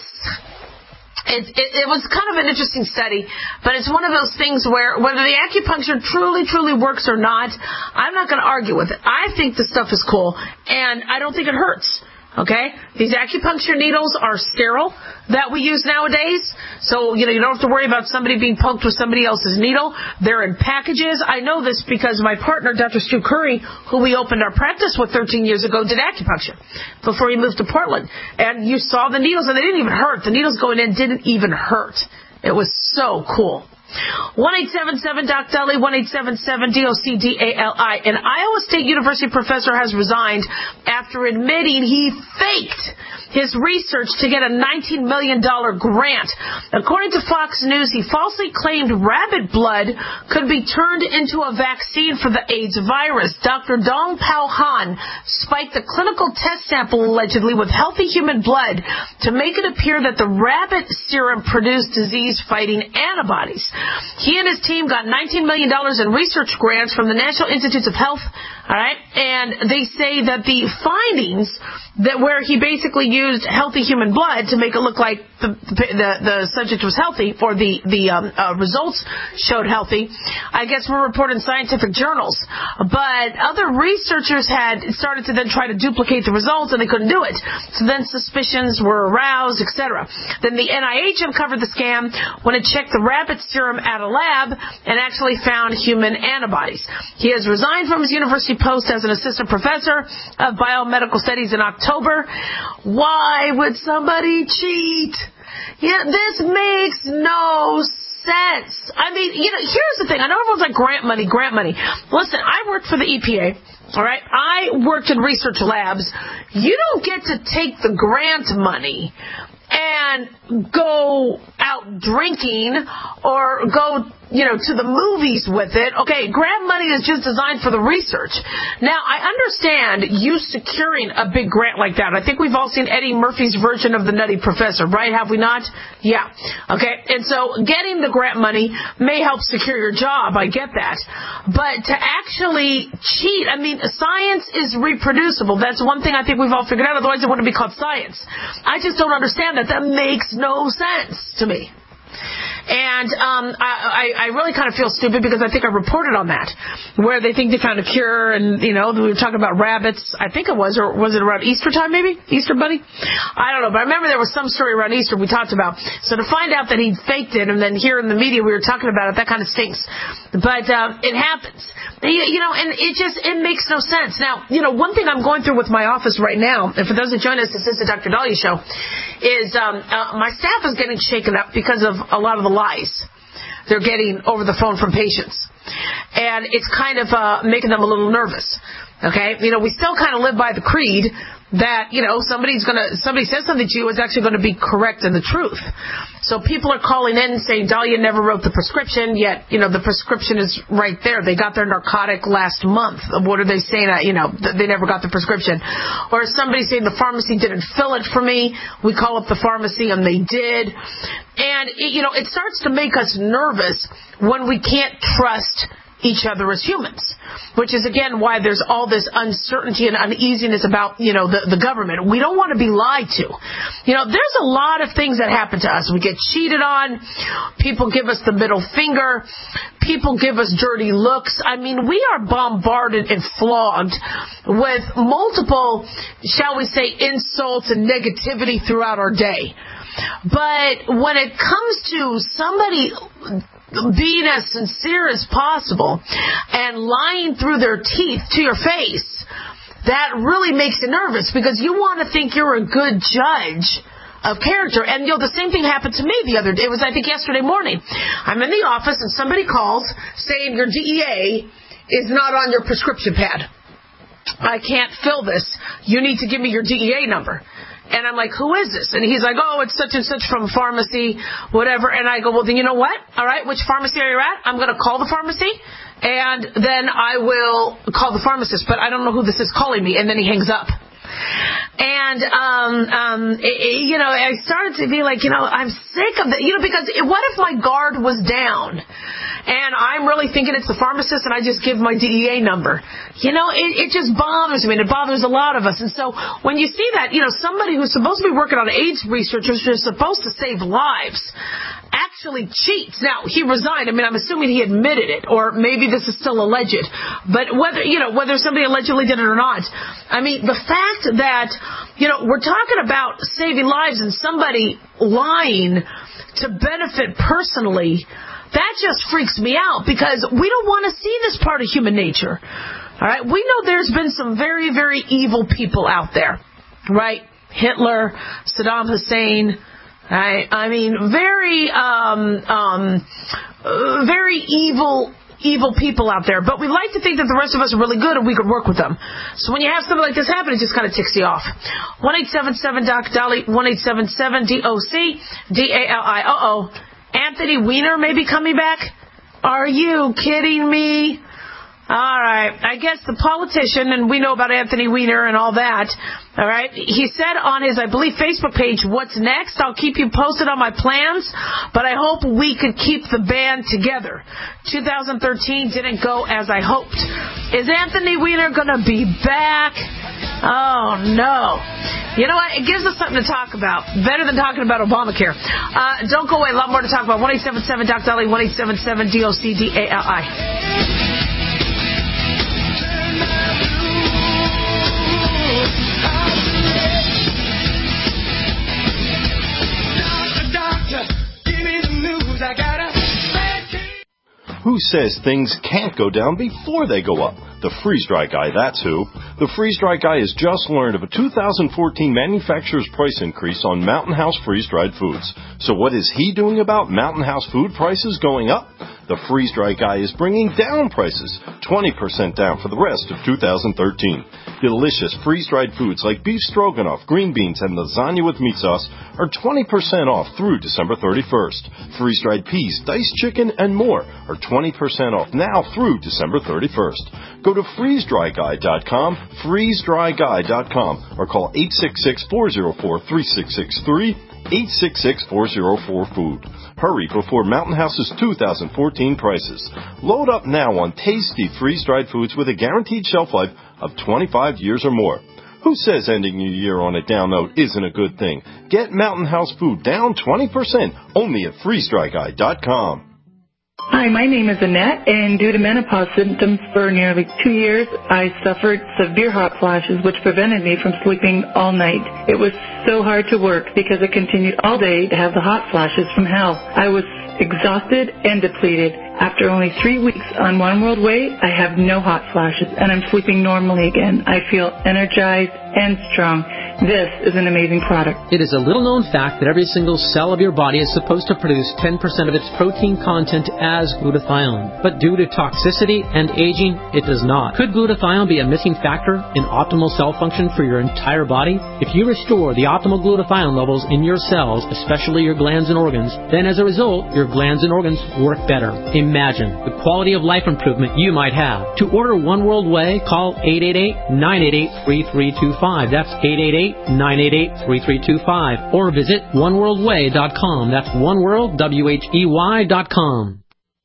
It, it, it was kind of an interesting study, but it's one of those things where whether the acupuncture truly, truly works or not, I'm not going to argue with it. I think the stuff is cool, and I don't think it hurts. Okay? These acupuncture needles are sterile that we use nowadays. So, you know, you don't have to worry about somebody being poked with somebody else's needle. They're in packages. I know this because my partner, Doctor Stu Curry, who we opened our practice with thirteen years ago, did acupuncture before he moved to Portland. And you saw the needles, and they didn't even hurt. The needles going in didn't even hurt. It was so cool. one eight seven seven D O C D A L I, one eight seven seven D O C D A L I. An Iowa State University professor has resigned after admitting he faked his research to get a nineteen million dollars grant. According to Fox News, he falsely claimed rabbit blood could be turned into a vaccine for the AIDS virus. Doctor Dong Pao Han spiked a clinical test sample allegedly with healthy human blood to make it appear that the rabbit serum produced disease-fighting antibodies. He and his team got nineteen million dollars in research grants from the National Institutes of Health, all right, and they say that the findings that where he basically used healthy human blood to make it look like the the, the subject was healthy, or the the um, uh, results showed healthy, I guess were reported in scientific journals. But other researchers had started to then try to duplicate the results, and they couldn't do it. So then suspicions were aroused, et cetera. Then the N I H uncovered the scam when it checked the rabbit serum at a lab and actually found human antibodies. He has resigned from his university post as an assistant professor of biomedical studies in October. Why would somebody cheat? Yeah, this makes no sense. I mean, you know, here's the thing. I know everyone's like grant money, grant money. Listen, I worked for the E P A. All right? I worked in research labs. You don't get to take the grant money and go out drinking or go, you know, to the movies with it. Okay, grant money is just designed for the research. Now, I understand you securing a big grant like that. I think we've all seen Eddie Murphy's version of The Nutty Professor, right? Have we not? Yeah. Okay, and so getting the grant money may help secure your job. I get that. But to actually cheat, I mean, science is reproducible. That's one thing I think we've all figured out. Otherwise, it wouldn't be called science. I just don't understand that. That makes no sense to me. And um, I, I really kind of feel stupid because I think I reported on that, where they think they found a cure, and, you know, we were talking about rabbits. I think it was, or was it around Easter time maybe? Easter Bunny? I don't know, but I remember there was some story around Easter we talked about. So to find out that he faked it, and then here in the media we were talking about it, that kind of stinks. But um, it happens. You know, and it just, it makes no sense. Now, you know, one thing I'm going through with my office right now, and for those that join us, this is the Doctor Dahlia Show, is um, uh, my staff is getting shaken up because of a lot of the lies they're getting over the phone from patients. And it's kind of uh, making them a little nervous. Okay? You know, we still kind of live by the creed that, you know, somebody's gonna, somebody says something to you, it's actually going to be correct and the truth. So people are calling in saying, Dahlia never wrote the prescription, yet, you know, the prescription is right there. They got their narcotic last month. What are they saying? Uh, you know, they never got the prescription. Or somebody saying the pharmacy didn't fill it for me. We call up the pharmacy and they did. And, it, you know, it starts to make us nervous when we can't trust each other as humans, which is, again, why there's all this uncertainty and uneasiness about, you know, the, the government. We don't want to be lied to. You know, there's a lot of things that happen to us. We get cheated on. People give us the middle finger. People give us dirty looks. I mean, we are bombarded and flogged with multiple, shall we say, insults and negativity throughout our day. But when it comes to somebody being as sincere as possible and lying through their teeth to your face, that really makes you nervous, because you want to think you're a good judge of character. And, you know, the same thing happened to me the other day. It was, I think, yesterday morning. I'm in the office and somebody calls saying your D E A is not on your prescription pad. I can't fill this. You need to give me your D E A number. And I'm like, who is this? And he's like, oh, it's such and such from pharmacy, whatever. And I go, well, then you know what? All right, which pharmacy are you at? I'm going to call the pharmacy, and then I will call the pharmacist. But I don't know who this is calling me. And then he hangs up. And, um, um, it, it, you know, I started to be like, you know, I'm sick of that. You know, because it, what if my guard was down and I'm really thinking it's the pharmacist and I just give my D E A number? You know, it, it just bothers me, and it bothers a lot of us. And so when you see that, you know, somebody who's supposed to be working on AIDS research, who's supposed to save lives, actually cheats. Now, he resigned. I mean, I'm assuming he admitted it, or maybe this is still alleged. But whether, you know, whether somebody allegedly did it or not, I mean, the fact that, you know, we're talking about saving lives and somebody lying to benefit personally, that just freaks me out, because we don't want to see this part of human nature. All right? We know there's been some very, very evil people out there, right? Hitler, Saddam Hussein. Right? I mean, very, um, um, uh, very evil, evil people out there. But we like to think that the rest of us are really good and we could work with them. So when you have something like this happen, it just kind of ticks you off. one eight seven seven Doc Dahlia, one eight seven seven D O C D A L I. Uh-oh. Anthony Weiner may be coming back? Are you kidding me? All right. I guess the politician, and we know about Anthony Weiner and all that, all right, he said on his, I believe, Facebook page, what's next? I'll keep you posted on my plans, but I hope we could keep the band together. two thousand thirteen didn't go as I hoped. Is Anthony Weiner going to be back? Oh, no. You know what? It gives us something to talk about. Better than talking about Obamacare. Uh, don't go away. A lot more to talk about. one eight seven seven Doc Dahlia, one eight seven seven D O C D A L I. Who says things can't go down before they go up? The freeze-dry guy, that's who. The freeze-dry guy has just learned of a two thousand fourteen manufacturer's price increase on Mountain House freeze-dried foods. So what is he doing about Mountain House food prices going up? The freeze-dry guy is bringing down prices, twenty percent down for the rest of two thousand thirteen. Delicious freeze-dried foods like beef stroganoff, green beans, and lasagna with meat sauce are twenty percent off through December thirty-first. Freeze-dried peas, diced chicken, and more are twenty percent off now through December thirty-first. Go to freeze dry guy dot com, freeze dry guy dot com, or call eight six six, four zero four, three six six three, eight six six, four zero four, food. Hurry before Mountain House's two thousand fourteen prices. Load up now on tasty freeze-dried foods with a guaranteed shelf life of twenty-five years or more. Who says ending your year on a down note isn't a good thing? Get Mountain House Food down twenty percent only at free strike eye dot com. Hi, my name is Annette, and due to menopause symptoms for nearly two years, I suffered severe hot flashes, which prevented me from sleeping all night. It was so hard to work because I continued all day to have the hot flashes from hell. I was exhausted and depleted. After only three weeks on One World Way, I have no hot flashes, and I'm sleeping normally again. I feel energized and strong. This is an amazing product. It is a little-known fact that every single cell of your body is supposed to produce ten percent of its protein content as glutathione. But due to toxicity and aging, it does not. Could glutathione be a missing factor in optimal cell function for your entire body? If you restore the optimal glutathione levels in your cells, especially your glands and organs, then as a result, your glands and organs work better. Imagine the quality of life improvement you might have. To order One World Way, call eight eight eight, nine eight eight, three three two five. That's eight eight eight, nine eight eight, three three two five. Or visit one world way dot com. That's oneworld, W H E Y dot com.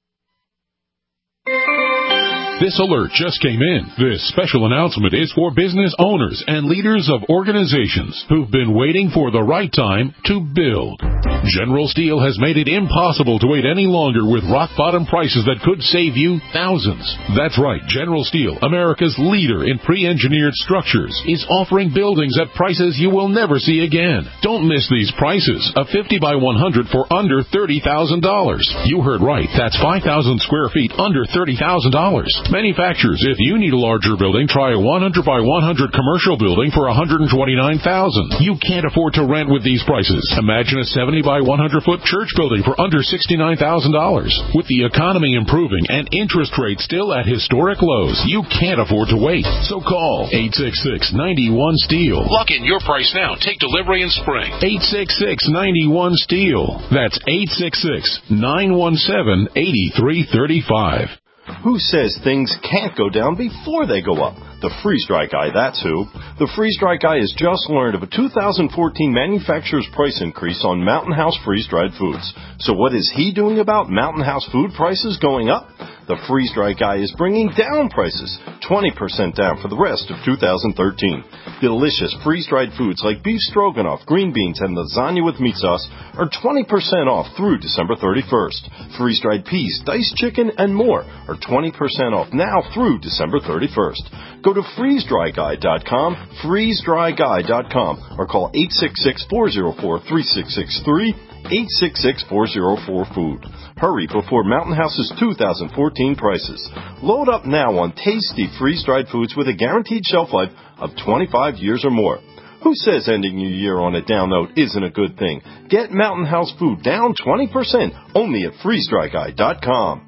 This alert just came in. This special announcement is for business owners and leaders of organizations who've been waiting for the right time to build. General Steel has made it impossible to wait any longer with rock-bottom prices that could save you thousands. That's right. General Steel, America's leader in pre-engineered structures, is offering buildings at prices you will never see again. Don't miss these prices. A fifty by one hundred for under thirty thousand dollars. You heard right. That's five thousand square feet under thirty thousand dollars. Manufacturers, if you need a larger building, try a one hundred by one hundred commercial building for one hundred twenty-nine thousand dollars. You can't afford to rent with these prices. Imagine a seventy by one hundred foot church building for under sixty-nine thousand dollars. With the economy improving and interest rates still at historic lows, you can't afford to wait. So call eight six six, nine one, STEEL. Lock in your price now. Take delivery in spring. eight six six, nine one, STEEL. That's eight six six, nine one seven, eight three three five. Who says things can't go down before they go up? The Free Strike Guy, that's who. The Free Strike Guy has just learned of a two thousand fourteen manufacturer's price increase on Mountain House freeze-dried foods. So what is he doing about Mountain House food prices going up? The Free Strike Guy is bringing down prices, twenty percent down for the rest of two thousand thirteen. Delicious freeze-dried foods like beef stroganoff, green beans, and lasagna with meat sauce are twenty percent off through December thirty-first. Freeze-dried peas, diced chicken, and more are twenty percent off now through December thirty-first. Go to freeze dry guy dot com, freeze dry guy dot com, or call eight six six, four zero four, three six six three, eight six six, four zero four, food. Hurry before Mountain House's two thousand fourteen prices. Load up now on tasty freeze-dried foods with a guaranteed shelf life of twenty-five years or more. Who says ending your year on a down note isn't a good thing? Get Mountain House Food down twenty percent only at freeze dry guy dot com.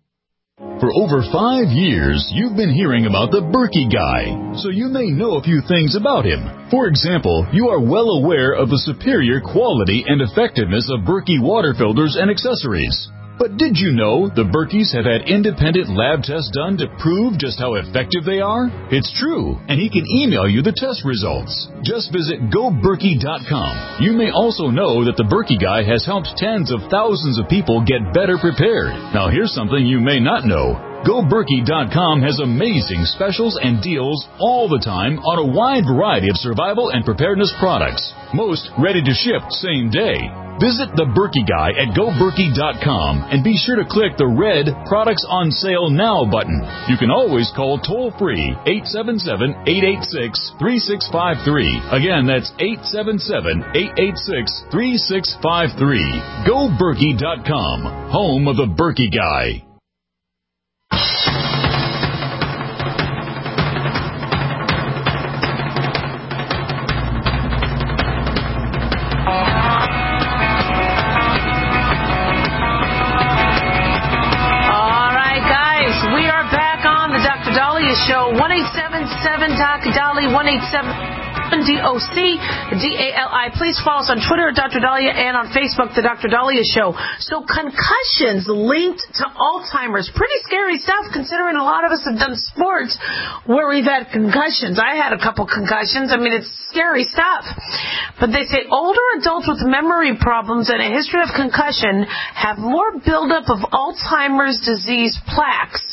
For over five years, you've been hearing about the Berkey Guy, so you may know a few things about him. For example, you are well aware of the superior quality and effectiveness of Berkey water filters and accessories. But did you know the Berkeys have had independent lab tests done to prove just how effective they are? It's true, and he can email you the test results. Just visit go berkey dot com. You may also know that the Berkey Guy has helped tens of thousands of people get better prepared. Now here's something you may not know. go berkey dot com has amazing specials and deals all the time on a wide variety of survival and preparedness products. Most ready to ship same day. Visit the Berkey Guy at go berkey dot com and be sure to click the red Products on Sale Now button. You can always call toll-free eight seven seven, eight eight six, three six five three. Again, that's eight seven seven, eight eight six, three six five three. go berkey dot com, home of the Berkey Guy. Show one eight seven seven Doc Dolly, one eight seven D O C D A L I. Please follow us on Twitter at Doctor Dahlia and on Facebook, The Doctor Dahlia Show. So concussions linked to Alzheimer's. Pretty scary stuff considering a lot of us have done sports where we've had concussions. I had a couple concussions. I mean, it's scary stuff. But they say older adults with memory problems and a history of concussion have more buildup of Alzheimer's disease plaques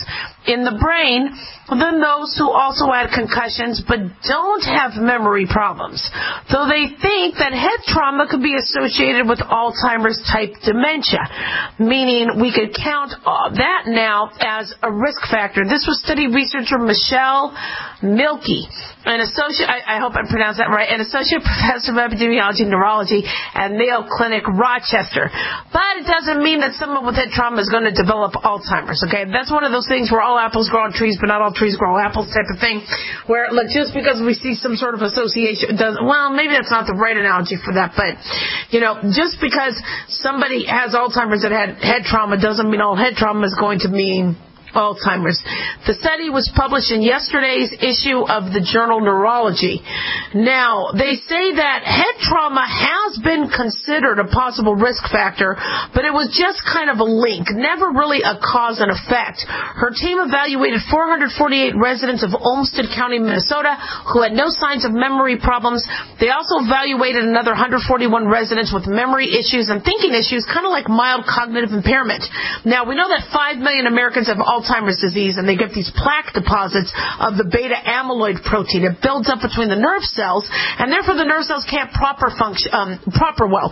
in the brain than those who also had concussions but don't have memory problems, though they think that head trauma could be associated with Alzheimer's type dementia, meaning we could count that now as a risk factor. This was study researcher Michelle Milkey, an associate, I, I hope I pronounced that right, an associate professor of epidemiology and neurology at Mayo Clinic, Rochester. But it doesn't mean that someone with head trauma is going to develop Alzheimer's, okay? That's one of those things where all apples grow on trees, but not all trees grow apples type of thing, where, look, just because we see some sort of association, does well, maybe that's not the right analogy for that, but, you know, just because somebody has Alzheimer's that had head trauma doesn't mean all head trauma is going to mean Alzheimer's. The study was published in yesterday's issue of the journal Neurology. Now, they say that head trauma has been considered a possible risk factor, but it was just kind of a link, never really a cause and effect. Her team evaluated four hundred forty-eight residents of Olmsted County, Minnesota, who had no signs of memory problems. They also evaluated another one hundred forty-one residents with memory issues and thinking issues, kind of like mild cognitive impairment. Now, we know that five million Americans have Alzheimer's disease, and they get these plaque deposits of the beta amyloid protein. It builds up between the nerve cells, and therefore the nerve cells can't proper function, um, proper well,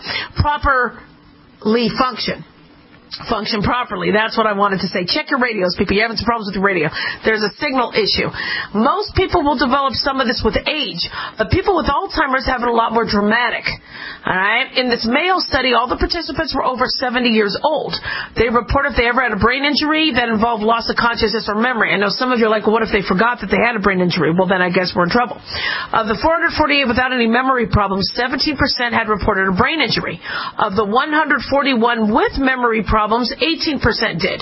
properly function. Function properly. That's what I wanted to say. Check your radios, people. You're having some problems with your radio. There's a signal issue. Most people will develop some of this with age, but people with Alzheimer's have it a lot more dramatic. All right? In this Mayo study, all the participants were over seventy years old. They report if they ever had a brain injury that involved loss of consciousness or memory. I know some of you are like, well, what if they forgot that they had a brain injury? Well, then I guess we're in trouble. Of the four hundred forty-eight without any memory problems, seventeen percent had reported a brain injury. Of the one hundred forty-one with memory problems, problems, eighteen percent did.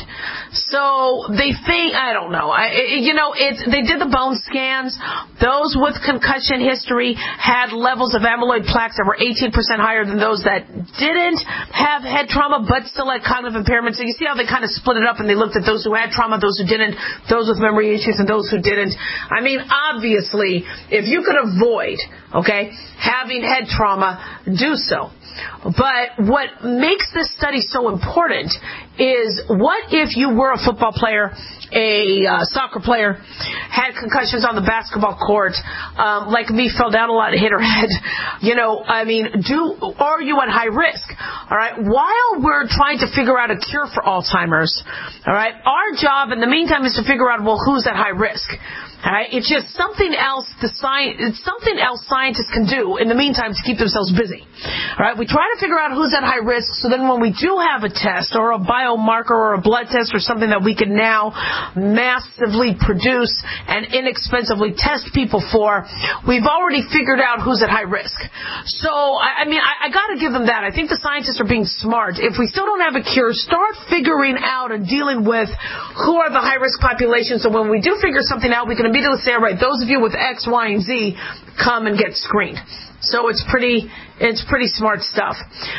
So they think, I don't know, I, you know, it's, they did the bone scans. Those with concussion history had levels of amyloid plaques that were eighteen percent higher than those that didn't have head trauma but still had cognitive impairment. So you see how they kind of split it up, and they looked at those who had trauma, those who didn't, those with memory issues, and those who didn't. I mean, obviously, if you could avoid, okay, having head trauma, do so. But what makes this study so important is, what if you were a football player, a uh, soccer player, had concussions on the basketball court, um, like me, fell down a lot and hit her head? You know, I mean, do are you at high risk? All right. While we're trying to figure out a cure for Alzheimer's, all right, our job in the meantime is to figure out, well, who's at high risk? All right, it's just something else. The science, it's something else scientists can do in the meantime to keep themselves busy. All right, we try to figure out who's at high risk, so then when we do have a test or a biomarker or a blood test or something that we can now massively produce and inexpensively test people for, we've already figured out who's at high risk. So, I, I mean, I, I got to give them that. I think the scientists are being smart. If we still don't have a cure, start figuring out and dealing with who are the high risk populations. So when we do figure something out, we can immediately say, all right, those of you with X, Y, and Z, come and get screened. So it's pretty, it's pretty smart stuff.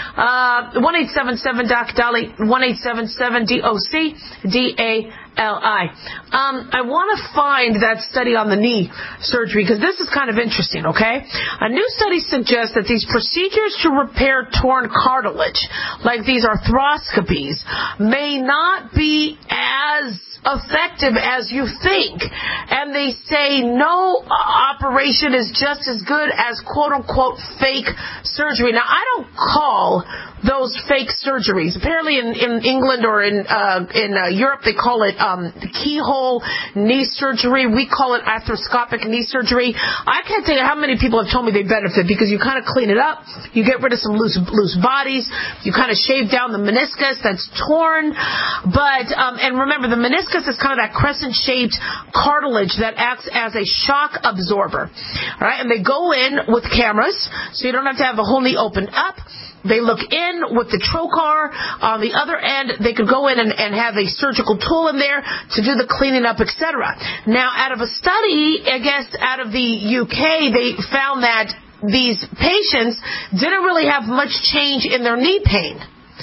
Uh, one eight seven seven doc Dolly, one eight seven seven D O C D A L I. Um, I want to find that study on the knee surgery, because this is kind of interesting, okay? A new study suggests that these procedures to repair torn cartilage, like these arthroscopies, may not be as effective as you think. And they say no operation is just as good as quote-unquote fake surgery. Now, I don't call those fake surgeries. Apparently in, in England or in uh, in uh, Europe, they call it um, keyhole knee surgery. We call it arthroscopic knee surgery. I can't tell you how many people have told me they benefit, because you kind of clean it up, you get rid of some loose loose bodies, you kind of shave down the meniscus that's torn. But um, and remember, the meniscus is kind of that crescent-shaped cartilage that acts as a shock absorber. All right, and they go in with cameras, so you don't have to have the whole knee opened up. They look in with the trocar. On the other end, they could go in and, and have a surgical tool in there to do the cleaning up, et cetera. Now, out of a study, I guess out of the U K, they found that these patients didn't really have much change in their knee pain.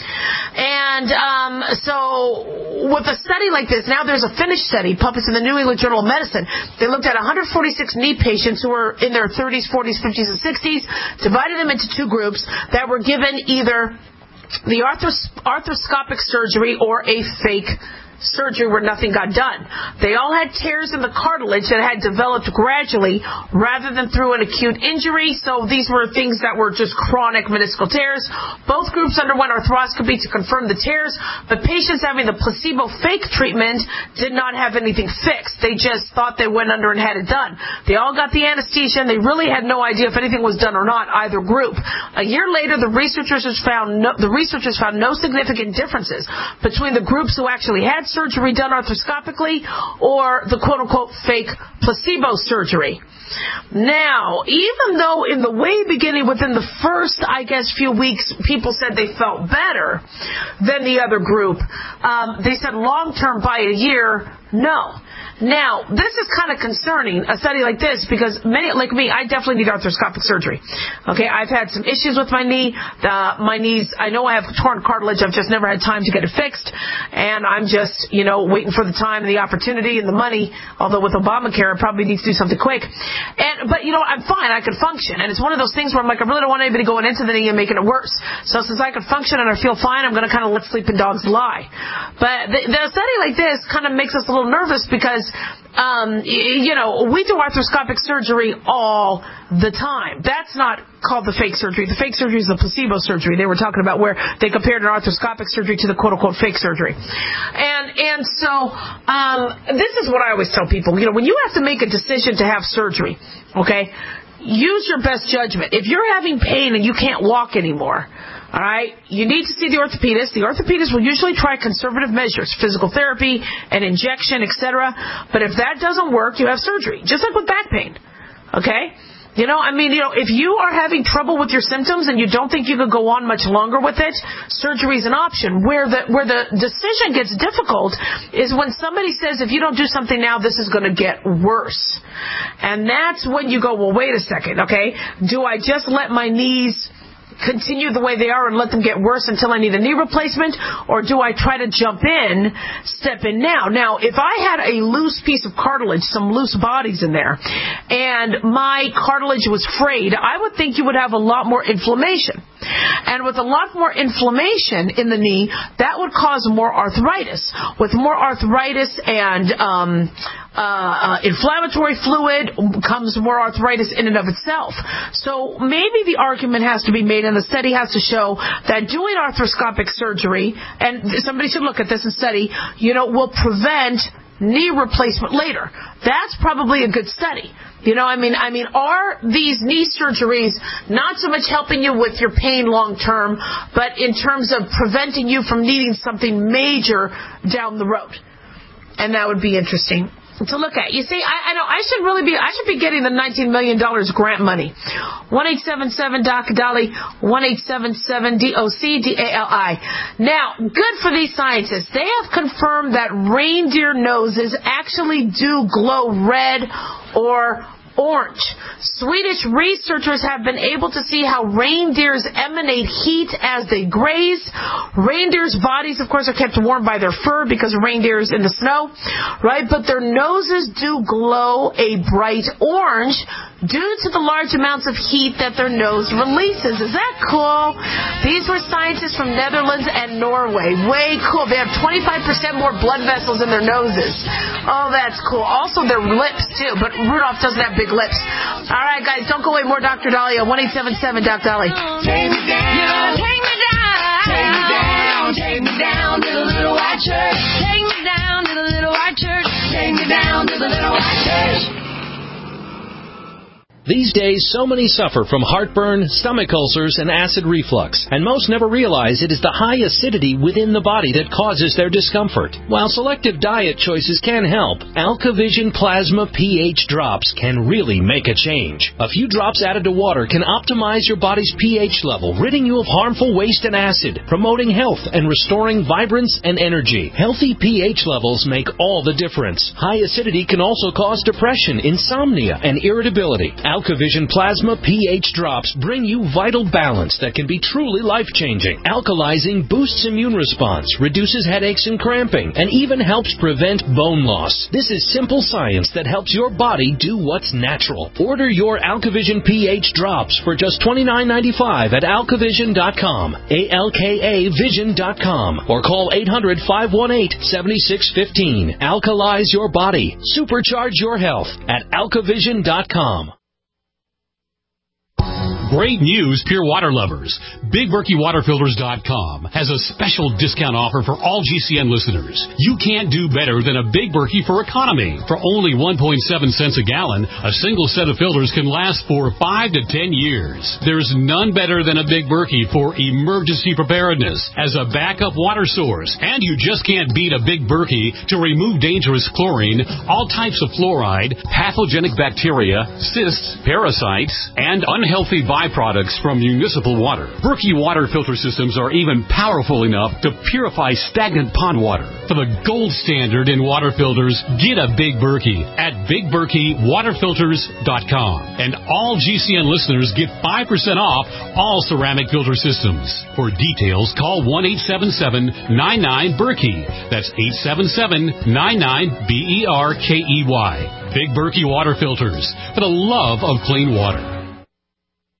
And um, so with a study like this, now there's a Finnish study published in the New England Journal of Medicine. They looked at one hundred forty-six knee patients who were in their thirties, forties, fifties, and sixties, divided them into two groups that were given either the arthros- arthroscopic surgery or a fake surgery where nothing got done. They all had tears in the cartilage that had developed gradually rather than through an acute injury. So these were things that were just chronic meniscal tears. Both groups underwent arthroscopy to confirm the tears, but patients having the placebo fake treatment did not have anything fixed. They just thought they went under and had it done. They all got the anesthesia, and they really had no idea if anything was done or not, either group. A year later, the researchers found no, the researchers found no significant differences between the groups who actually had surgery done arthroscopically or the quote-unquote fake placebo surgery. Now, even though in the way beginning within the first, I guess, few weeks, people said they felt better than the other group, um, they said long-term by a year, no. Now, this is kind of concerning, a study like this, because many, like me, I definitely need arthroscopic surgery. Okay, I've had some issues with my knee. Uh, my knees, I know I have torn cartilage. I've just never had time to get it fixed. And I'm just, you know, waiting for the time and the opportunity and the money, although with Obamacare, I probably need to do something quick. And, but, you know, I'm fine. I can function. And it's one of those things where I'm like, I really don't want anybody going into the knee and making it worse. So since I can function and I feel fine, I'm going to kind of let sleeping dogs lie. But the, the study like this kind of makes us a little nervous because Um, you know, we do arthroscopic surgery all the time. That's not called the fake surgery. The fake surgery is the placebo surgery they were talking about, where they compared an arthroscopic surgery to the quote-unquote fake surgery. And and so um, this is what I always tell people. You know, when you have to make a decision to have surgery, okay, use your best judgment. If you're having pain and you can't walk anymore, all right, you need to see the orthopedist. The orthopedist will usually try conservative measures, physical therapy, an injection, et cetera. But if that doesn't work, you have surgery, just like with back pain. Okay? You know, I mean, you know, if you are having trouble with your symptoms and you don't think you could go on much longer with it, surgery is an option. Where the where the decision gets difficult is when somebody says, if you don't do something now, this is going to get worse. And that's when you go, well, wait a second, okay? Do I just let my knees continue the way they are and let them get worse until I need a knee replacement, or do I try to jump in, step in now? Now, if I had a loose piece of cartilage, some loose bodies in there, and my cartilage was frayed, I would think you would have a lot more inflammation. And with a lot more inflammation in the knee, that would cause more arthritis. With more arthritis and um, uh, uh, inflammatory fluid comes more arthritis in and of itself. So maybe the argument has to be made, and the study has to show that doing arthroscopic surgery, and somebody should look at this and study, you know, will prevent knee replacement later. That's probably a good study. You know, I mean, I mean, are these knee surgeries not so much helping you with your pain long term, but in terms of preventing you from needing something major down the road? And that would be interesting to look at. You see, I, I know I should really be, I should be getting the nineteen million dollars grant money. one eight seven seven D O C D A L I, one eight seven seven D O C D A L I. Now, good for these scientists. They have confirmed that reindeer noses actually do glow red or orange. Swedish researchers have been able to see how reindeers emanate heat as they graze. Reindeers' bodies, of course, are kept warm by their fur because reindeers in the snow, right? But their noses do glow a bright orange due to the large amounts of heat that their nose releases. Is that cool? These were scientists from Netherlands and Norway. Way cool. They have twenty-five percent more blood vessels in their noses. Oh, that's cool. Also, their lips, too. But Rudolph doesn't have big lips. All right, guys, don't go away. More Doctor Dahlia, one eight seven seven D O C D A L I. Take me down. Take me down. Take me down. Take me down to the little white church. Take me down to the little white church. Take me down to the little white church. These days, so many suffer from heartburn, stomach ulcers, and acid reflux, and most never realize it is the high acidity within the body that causes their discomfort. While selective diet choices can help, AlkaVision Plasma pH drops can really make a change. A few drops added to water can optimize your body's pH level, ridding you of harmful waste and acid, promoting health and restoring vibrance and energy. Healthy pH levels make all the difference. High acidity can also cause depression, insomnia, and irritability. AlkaVision Plasma pH drops bring you vital balance that can be truly life-changing. Alkalizing boosts immune response, reduces headaches and cramping, and even helps prevent bone loss. This is simple science that helps your body do what's natural. Order your AlkaVision pH drops for just twenty-nine ninety-five at alkavision dot com, A L K A vision dot com, or call eight hundred, five one eight, seven six one five. Alkalize your body. Supercharge your health at alkavision dot com. Great news, Pure Water lovers. Big Berkey Water Filters dot com has a special discount offer for all G C N listeners. You can't do better than a Big Berkey for economy. For only one point seven cents a gallon, a single set of filters can last for five to ten years. There's none better than a Big Berkey for emergency preparedness as a backup water source. And you just can't beat a Big Berkey to remove dangerous chlorine, all types of fluoride, pathogenic bacteria, cysts, parasites, and unhealthy byproducts from municipal water. Berkey water filter systems are even powerful enough to purify stagnant pond water. For the gold standard in water filters, get a Big Berkey at Big Berkey Water Filters dot com. And all G C N listeners get five percent off all ceramic filter systems. For details, call one eight seven seven, nine nine, Berkey. That's eight seven seven, nine nine, B E R K E Y. Big Berkey Water Filters, for the love of clean water.